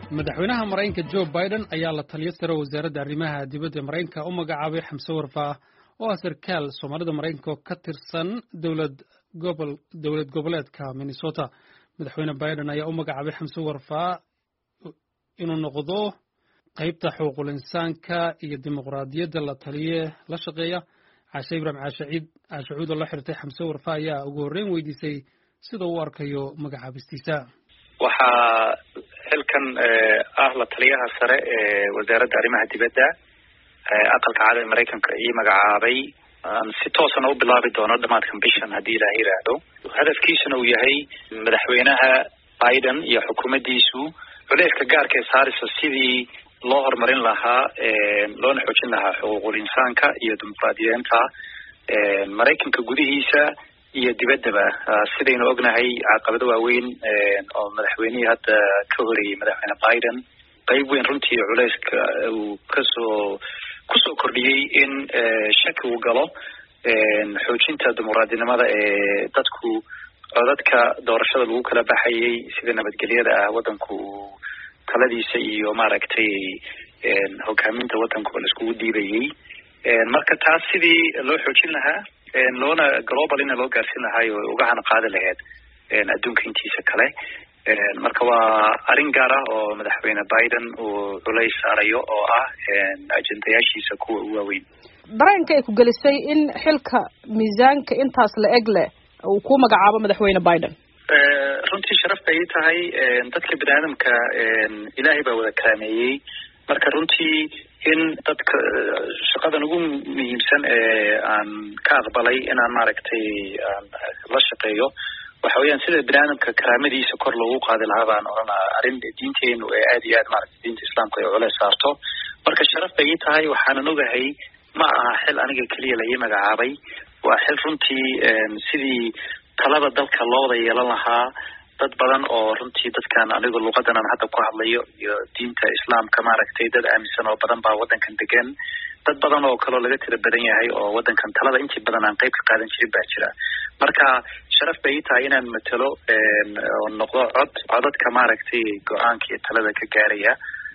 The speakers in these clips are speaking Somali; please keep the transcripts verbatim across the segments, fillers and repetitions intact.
madaxweynaha Mareykanka Joe Biden ayaa la taliye sare wasaaradda arrimaha dibadda Mareykanka u magacaabay Xamse Warfaa oo ah sarkaal Soomaalida Mareykanka ka tirsan dowlad gobol dowlad goboleedka Minnesota. Madaxweyne Biden ayaa u magacaabay Xamse Warfaa inuu noqdo qaybta xuquuqul insaanka iyo dimuqraadiyadda la taliye la shaqeeya. Caashe Ibrahim Caashaciid Caashacuud oo la xirtay Xamse Warfaa ayaa ugu horreyn weydiisay sida uu arkayo magacaabistiisa. waxaa xilkan ah la taliyaha sare ee wasaaradda arrimaha dibadda aqalka cad ee Mareykanka iyo magacaabay si toosan u bilaabi doono dhamaadkan bishan haddii Ilaahay yiraahdo. hadafkiisuna uu yahay madaxweynaha Biden iyo xukuumaddiisu culayska gaarka ee saaraysa sidii loo horumarin lahaa loona xoojin lahaa xuquuqul insaanka iyo dimuqraadiyeynta Mareykanka gudihiisa iyo dibaddaba. sidaynu ognahay caqabado waaweyn oo madaxweynihii hadda ka horeeyay madaxweyne Biden qayb weyn runtii culayska uu kasoo kusoo kordhiyey in shaki uu galo xoojinta dimuqraadinimada ee dadku codadka doorashada lagu kala baxayay sida nabadgelyada ah waddanku taladiisa iyo maaragtay hogaaminta waddanku la iskugu dhiibayay. marka taas sidii loo xoojin lahaa loona global in loo gaarsiin lahaa oo uga hana qaadi lahayd adduunka intiisa kale. marka waa arrin gaar ah oo madaxweyne Biden uu culays saarayo oo ah ajendayaashiisa kuwa ugu waaweyn. dareenka ay ku gelisay in xilka miisaanka intaas la eg leh uu ku magacaabo madaxweyne Biden. runtii sharaf bay tahay dadka bini'aadamka Ilaahay baa wada kaameeyay. marka runtii in dadka shaqadan ugu muhiimsan ee aan ka aqbalay inaan maaragtay la shaqeeyo waxa weeyaan sida bini'aadamka karaamadiisa kor loogu qaadi lahaa baan oranaa arrin diinteenu ee aad iyo aad maaragtay diinta islaamka ay culays saarto. marka sharaf bay tahay waxaanan ogahay ma aha xil aniga keliya la ii magacaabay, waa xil runtii sidii talada dalka loo wada yeelan lahaa dad badan oo runtii dadkan anigu luqadan aan hadda ku hadlayo iyo diinta islaamka maaragtay dad aaminsan oo badan baa waddankan degan. dad badan oo kaloo laga tira badan yahay oo waddankan talada intii badan aan qayb ka qaadan jirin baa jira. marka sharaf bay tahay inaan matalo oo noqdo cod codadka maaragtay go-aanka iyo talada ka gaaraya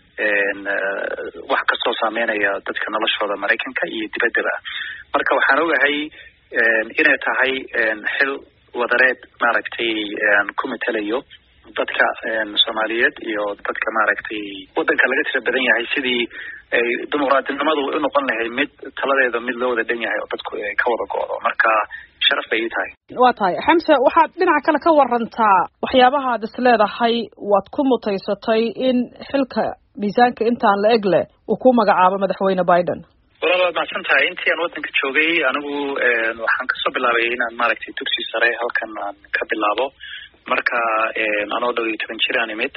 wax kastoo saameynaya dadka noloshooda Mareykanka iyo dibaddaba. marka waxaan ogahay inay tahay xil wadareed maaragtay ku matalayo dadka Soomaaliyeed iyo dadka maaragtay waddanka laga tira badan yahay sidii ay dimuqraadinimadu u noqon lahayd mid taladeeda mid loo wada dhan yahay oo dadku ay ka wada go'do. marka sharaf bay tahay. waa tahay Xamse, waxaad dhinaca kale ka warantaa waxyaabaha aad is leedahay waad ku mutaysatay in xilka miisaanka intaan la eg leh uu ku magacaabo madaxweyne Biden. walaal waad mahadsan tahay. intii aan waddanka joogay anigu waxaan kasoo bilaabay inaan maaragtay dugsi sare halkan aan ka bilaabo. marka anoo dhow iyo toban jir aan imid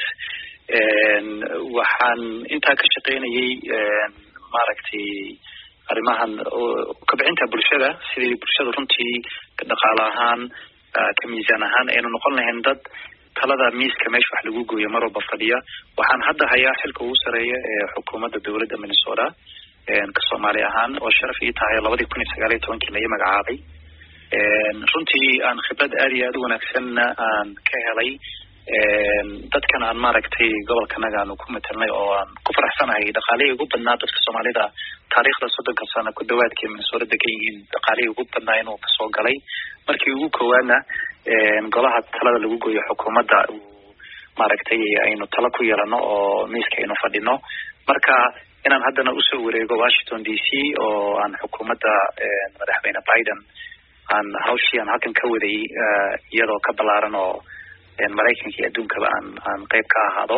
waxaan intaa ka shaqaynayay maaragtay arrimahan kabixinta bulshada sidii bulshada runtii dhaqaale ahaan ka miisaan ahaan aynu noqon lahayn dad talada miiska meesha wax lagu gooyo mar walba fadhiya. waxaan hadda hayaa xilka ugu sareeya ee xukuumadda dowladda Minnesota ka Soomaali ahaan oo sharaf ii tahay labadii kun iyo sagaal iyo tobankii la ii magacaabay. runtii aan khibrad aad iyo aad u wanaagsanna aan ka helay dadkan aan maaragtay gobolkanaga aanu ku matalnay oo aan ku faraxsanahay dhaqaalihii ugu badnaa dadka Soomaalida taariikhda soddonka sano ku dhawaadkii Minnesota degan yihiin dhaqaalihii ugu badnaa inuu kasoo galay. markii ugu koowaadna golaha talada lagu gooyo xukuumadda maaragtay aynu talo ku yeelano oo miiska aynu fadhino. marka inaan haddana usoo wareego Washington D C oo aan xukuumadda madaxweyne Biden aan hawshii aan halkan ka waday iyadoo ka ballaaran oo Mareykanka iyo adduunkaba aan aan qayb ka ahaado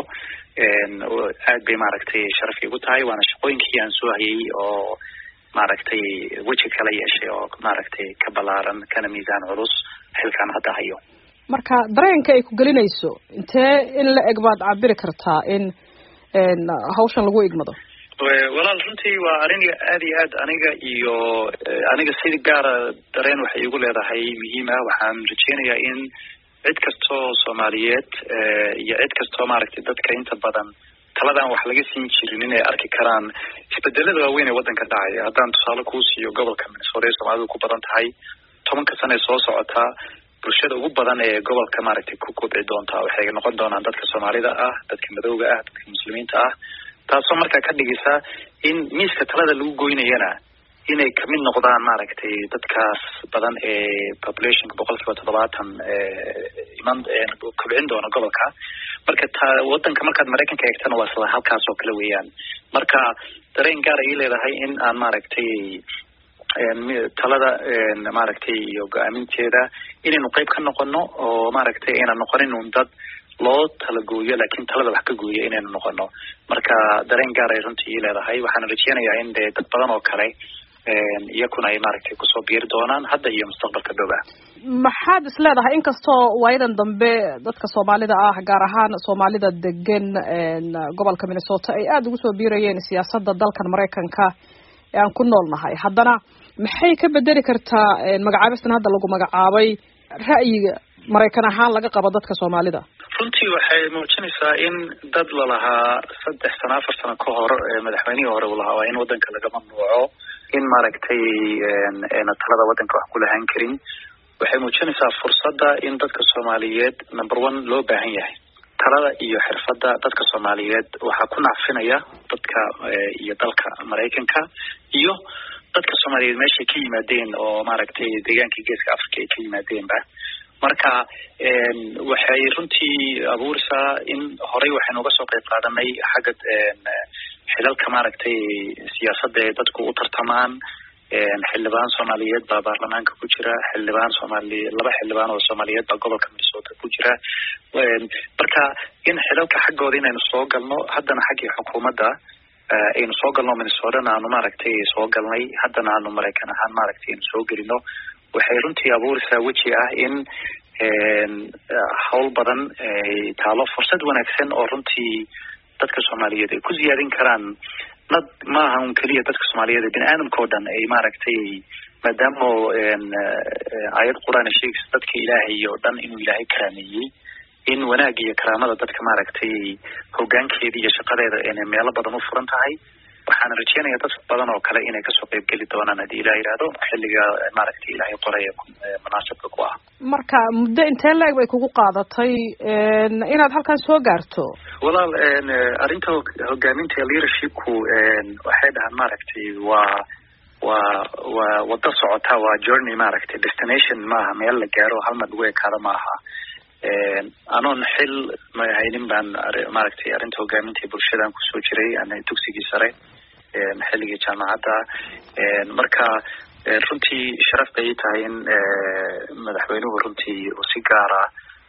aad bay maaragtay sharaf igu tahay. waana shaqooyinkii aan soo hayay oo maaragtay weji kala yeeshay oo maaragtay ka ballaaran kana miisaan culus xilkaan hadda hayo. marka dareenka ay ku gelinayso intee in la eg baad cabiri kartaa in hawshan lagu igmado? walaal runtii waa arrin aad iyo aad aniga iyo aniga si gaara dareen waxay igu leedahay muhiim ah. waxaan rajeynayaa in cid kastoo Soomaaliyeed iyo cid kastoo maaragtay dadka inta badan taladan wax laga siin jirin inay arki karaan isbedelada waaweyn ee waddanka dhacaya. haddaan tusaale kuu siiyo gobolka Minnesota Soomaalidu ku badan tahay tobanka sano ee soo socota bulshada ugu badan ee gobolka maaragtay ku kobci doontaa waxay noqon doonaan dadka Soomaalida ah, dadka madowga ah, dadka muslimiinta ah, taasoo markaa ka dhigaysa in miiska talada lagu goynayana inay kamid noqdaan maaragtay dadkaas badan ee populationka boqolkiiba toddobaatan iman kobcin doona gobolka. marka wadanka markaad Mareykanka eegtana waa sida halkaas oo kale weeyaan. marka dareen gaar ay leedahay in aan maaragtay talada maaragtay iyo go'aaminteeda inaynu qayb ka noqono oo maaragtay inaan noqonin un dad loo talagooyo laakiin talada wax ka gooyo inaynu noqono. marka dareen gaar ay runtii leedahay. waxaan rajeynayaa in dee dad badan oo kale iyakuna ay maaragtay kusoo biiri doonaan hadda iyo mustaqbalka dhow ah. maxaad is leedahay inkastoo waayadan dambe dadka Soomaalida ah gaar ahaan Soomaalida degan gobolka Minnesota ay aad ugu soo biirayeen siyaasadda dalkan Mareykanka ee aan ku noolnahay, haddana maxay ka bedeli kartaa magacaabistan hadda lagu magacaabay ra'yiga Mareykan ahaan laga qabo dadka Soomaalida? runtii waxay muujinaysaa in dad la lahaa saddex sano afar sano ka hor madaxweynihii hore uu lahaa waa in wadanka laga mamnuuco in maaragtay talada wadanka wax ku lahaan karin. waxay muujinaysaa fursadda in dadka Soomaaliyeed number one loo baahan yahay. talada iyo xirfadda dadka Soomaaliyeed waxaa ku nacfinaya dadka iyo dalka Mareykanka iyo dadka Soomaaliyeed meesha ka yimaadeen oo maaragtay deegaanka geeska Afrika ay ka yimaadeenba. marka waxay runtii abuuraysaa in horey waxaynu uga soo qayb qaadanay xagga xilalka maaragtay siyaasadda ee dadku u tartamaan. xildhibaan Soomaaliyeed baa baarlamaanka ku jira, xildhibaan Soomaali laba xildhibaan oo Soomaaliyeed baa gobolka Minnesota ku jira. marka in xilalka xaggooda inaynu soo galno haddana xaggii xukuumadda aynu soo galno Minnesota aanu maaragtay soo galnay haddana aanu Mareykan ahaan maaragtay aynu soo gelino waxay runtii abuuraysaa weji ah in hawl badan taalo fursad wanaagsan oo runtii dadka Soomaaliyeed ay ku ziyaadin karaan. nad maaha un keliya dadka Soomaaliyeed bini aadamka oo dhan ay maaragtay maadaama aayad quraan sheegaysa dadka Ilaahay oo dhan inuu Ilaahay karaameeyey in wanaag iyo karaamada dadka maaragtay hoggaankeeda iyo shaqadeeda inay meelo badan u furan tahay. waxaan rajeynayaa dad badan oo kale inay kasoo qayb geli doonaan haddii Ilaahay yiraahdo xilliga maaragtay Ilaahay qoraya munaasabka ku ah. marka muddo intee leeg bay kugu qaadatay inaad halkan soo gaarto? walaal arrinta hoggaaminta leadershipku waxay dhahaan maaragtay waa waa waa wada socota waa journey maaragtay destination maaha meel la gaaro hal mar lagu ekaado maaha. anoon xil ma haynin baan maaragtay arrinta hoggaaminta bulshadaan kusoo jiray ana dugsigii sare xilligii jaamacadda. marka runtii sharaf bay tahay in madaxweynuhu runtii uu si gaara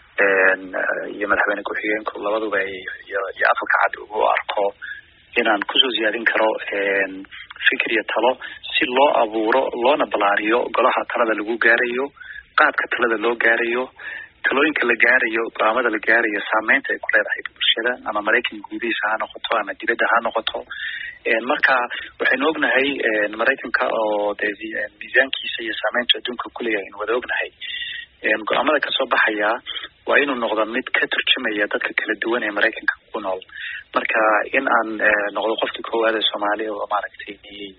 iyo madaxweyne ku-xigeenku labaduba iyo aqalka cad ugu arko inaan kusoo ziyaadin karo fikir iyo talo si loo abuuro loona balaariyo golaha talada lagu gaarayo, qaabka talada loo gaarayo, talooyinka la gaarayo, go'aamada la gaarayo, saameynta ay ku leedahay bulshada ama Mareykanka gudihiisa ha noqoto ama dibadda ha noqoto. marka waxaynu ognahay Mareykanka oo dee miisaankiisa iyo saameynta adduunka ku leeyahay in wada ognahay. go'aamada kasoo baxaya waa inuu noqdo mid ka turjumaya dadka kala duwan ee Mareykanka ku nool. marka in aan noqdo qofkii koowaad ee Soomaaliya oo maaragtay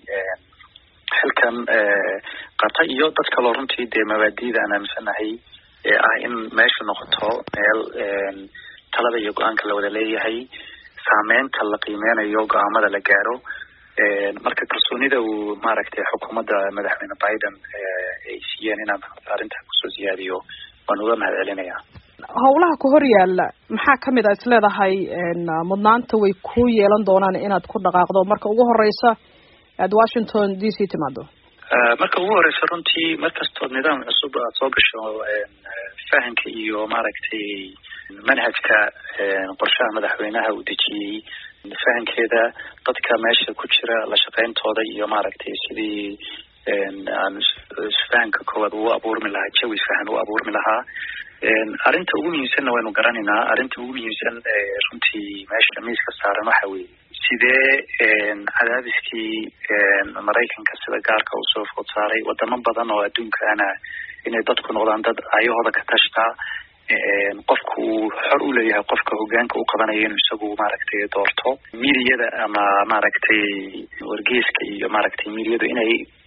xilkan qabta iyo dad kaloo runtii dee mabaadi'da aan aaminsanahay ee ah in meeshu noqoto meel talada iyo go-aanka la wada leeyahay, saameynta la qiimeynayo, go'aamada la gaaro. marka kalsoonida uu maaragtay xukuumadda madaxweyne Biden ay siiyeen inaan arrintaa kusoo ziyaadiyo waan uga mahad celinayaa. howlaha ku hor yaalla maxaa kamid ah isleedahay mudnaanta way ku yeelan doonaan inaad ku dhaqaaqdo marka ugu horeysa aad Washington D C timaado? marka ugu horeysa runtii markastoo nidaam cusub aad soo gasho fahanka iyo maaragtay manhajka qorshaha madaxweynaha uu dejiyey fahankeeda dadka meesha ku jira la shaqeyntooda iyo maaragtay sidii aan isfahanka koowaad ugu abuurmi lahaa jawi isfahan u abuurmi lahaa. arrinta ugu muhiimsanna waynu garanaynaa. arrinta ugu muhiimsan runtii meesha miiska saaran waxa weeye sidee cadaadiskii Mareykanka sida gaarka uu soo food saaray wadamo badan oo adduunkaana inay dadku noqdaan dad ayahooda ka tashta, qofku uu xor u leeyahay qofka hoggaanka u qabanaya inuu isagu maaragtay doorto. miidiyada ama maaragtay wargeyska iyo maaragtay miidiyadu inay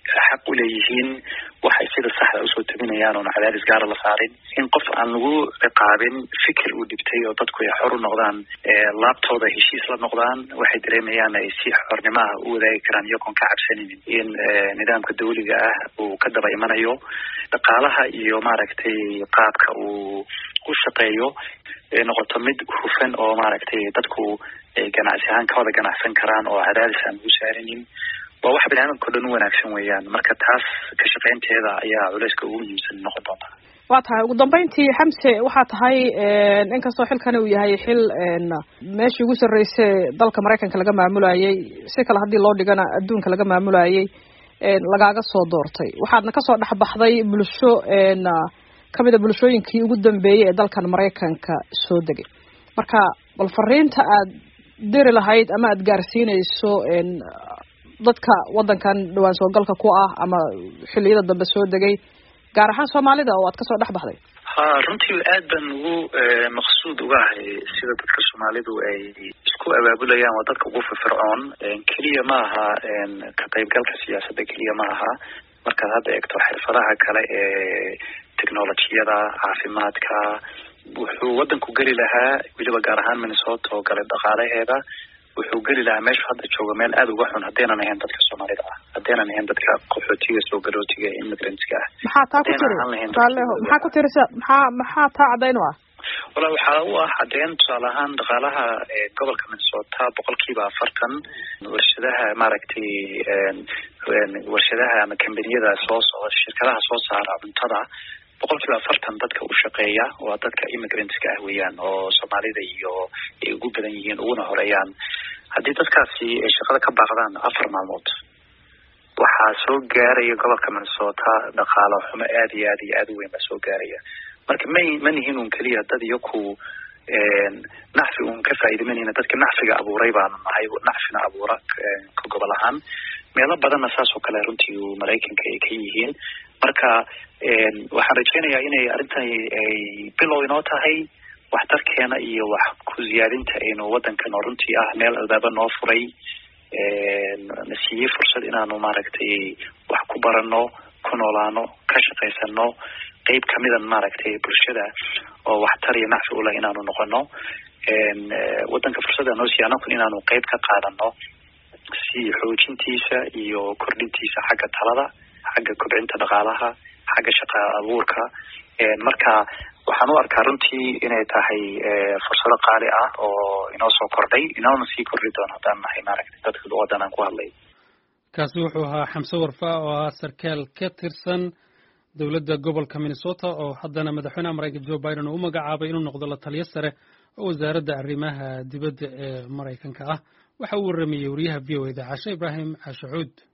xaq u leeyihiin waxay sida saxda usoo tabinayaan oona cadaadis gaara la saarin, in qof aan lagu ciqaabin fikir uu dhibtay oo dadku ay xor u noqdaan, laabtooda heshiis la noqdaan, waxay dareemayaan ay si xornimaha u wadaagi karaan iyagoon ka cabsaninin in nidaamka dawliga ah uu ka daba imanayo. dhaqaalaha iyo maaragtay qaabka uu u shaqeeyo ee noqoto mid hufan oo maaragtay dadku ay ganacsi ahaan ka wada ganacsan karaan oo cadaadis aan ugu saarinin, waa wax biniaadamka o dhan u wanaagsan weeyaan. marka taas ka shaqaynteeda ayaa culeyska ugu muhiimsan noqon doonta. waa tahay ugu dambeyntii xamse, waxaa tahay inkastoo xilkani uu yahay xil meeshii ugu sarreysay dalka maraykanka laga maamulayay, si kale haddii loo dhigana adduunka laga maamulayay, lagaaga soo doortay, waxaadna kasoo dhexbaxday bulsho kamid a bulshooyinkii ugu dambeeyey ee dalkan maraykanka soo degay. marka bal fariinta aad diri lahayd ama aad gaarsiinayso dadka wadankan dhawaan soo galka ku ah ama xilliyada dambe soo degay, gaar ahaan soomaalida oo aad kasoo dhex baxday. ha runtii aad baan ugu maqsuud uga ahay sida dadka soomaalidu ay isku abaabulayaan, waa dadka ugu firfircoon. keliya ma aha ka qaybgalka siyaasadda keliya ma aha, markaad hadda eegto xirfadaha kale ee technolojiyada, caafimaadka, wuxuu wadanku geli lahaa, weliba gaar ahaan Minnesota oo kale dhaqaalaheeda wuxuu geli lahaa meeshu hadda jooga meel aada uga xun haddaynan ahayn dadka soomaalida ah, haddaynan ahayn dadka qaxootiga soo galootiga ee immigrantska ah. maxaa taa ku tiri raaleho maxaa ku tirisa maxaa maxaa taa caddayn u ah? wala waxaa u ah caddeyn tusaale ahaan dhaqaalaha gobolka Minnesota boqolkiiba afartan warshadaha maaragtay warshadaha ama kambaniyada soo socda, shirkadaha soo saara cuntada, boqolkiiba afartan dadka u shaqeeya waa dadka immigrantska ah weeyaan, oo soomaalida iyo ay ugu badan yihiin uguna horeeyaan. haddii dadkaasi ay shaqada ka baaqdaan afar maalmood, waxaa soo gaaraya gobolka Minnesota dhaqaalo xumo aada iyo aada iyo aada u weyn baa soo gaaraya. marka ma ma nihin un keliya dad iyo ku nacfi un ka faa'iidamanayna, dadka nacfiga abuuray baanu nahay, nacfina abuura ka gobol ahaan meelo badanna saas oo kale runtii uu maraykanka ay ka yihiin. marka waxaan rajaynayaa inay arrintan ay bilow inoo tahay, waxtarkeena iyo wax ku ziyaadinta aynu wadankan oo runtii ah meel albaaba noo furay, na siiyey fursad inaanu maaragtay wax ku barano, ku noolaano, ka shaqaysano, qeyb kamidan maaragtay bulshada oo waxtar iyo nacfi u leh inaanu noqono. wadanka fursadda noo siiya anakun inaanu qeyb ka qaadano si xoojintiisa iyo kordhintiisa xagga talada, xagga kobcinta dhaqaalaha, xagga shaqa abuurka. marka waxaan u arkaa runtii inay tahay fursado qaali ah oo inoo soo kordhay, inoona sii kordhi doono haddaan nahay maaragtay dadka wadan aan ku hadlay. kaasi wuxuu ahaa xamse warfa oo ahaa sarkaal ka tirsan dowladda gobolka Minnesota oo haddana madaxweynaha maraykanka Joe Biden uu u magacaabay inuu noqdo la taliye sare oo wasaaradda arrimaha dibadda ee maraykanka ah. waxa uu warramayay wariyaha V O A da Cashe Ibrahim Cashuud.